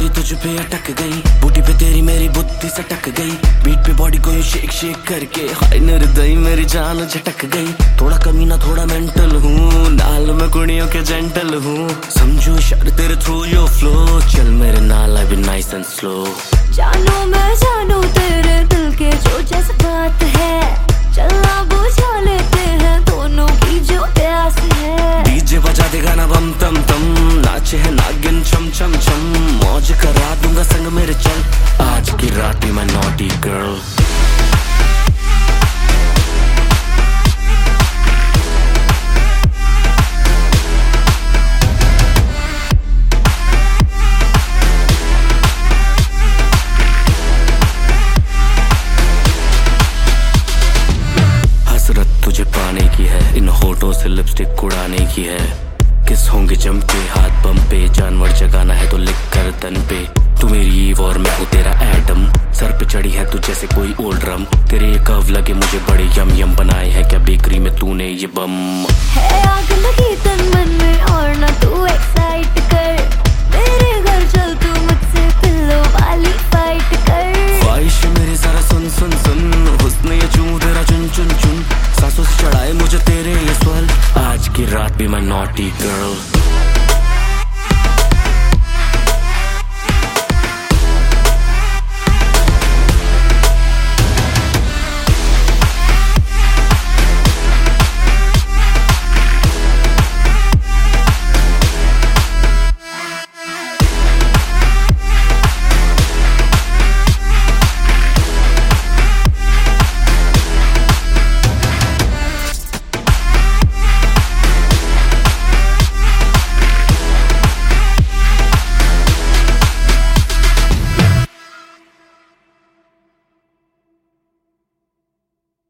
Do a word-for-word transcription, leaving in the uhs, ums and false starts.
मेरी तुझ पे अटक गई, बूटी पे तेरी मेरी बुद्धि सटक गई, बीट पे बॉडी को यूं शेक शेक करके हाय निर्दयी मेरी जान झटक गई। थोड़ा कमीना थोड़ा मेंटल हूँ, नाल में कुड़ियों के जेंटल हूँ, समझो इशारे तेरे थ्रू योर फ्लो, चल मेरे नाल I be nice and slow. जानू मैं जानू तेरे दिल के जो जज्बात है, चलना बुझा लेते हैं दोनों की जो प्यास है। डीजे बजा देगा ना बम तम तम, नाचे है नागिन छम छम छम, मौज करा दूंगा संग मेरे चल, आज की रात भी मैं नॉटी गर्ल। हसरत तुझे पाने की है, इन होठों से लिपस्टिक उड़ाने की है, किस होंगे जम के हाथ बम पे, जानवर जगाना है तो लिख कर तन पे, तू मेरी ईव और मैं हूँ तेरा एटम, सर पे चढ़ी है तू जैसे कोई ओल्ड ड्रम, तेरे ये कर्व लगे मुझे बड़े यम यम, बनाए है क्या बेकरी में तूने ये बम। है आग लगी तन मन में और ना तू एक्साइट कर, मेरे घर चल तू मुझसे पिल्लो वाली फाइट कर। ख्वाहिश मेरी जरा सुन सुन सुन, हुस्न ये चूं तेरा चुन चुन चुन, सांसों से चढ़ाए मुझे तेरे ये स्वर, आज की रात भी मैं नॉटी गर्ल।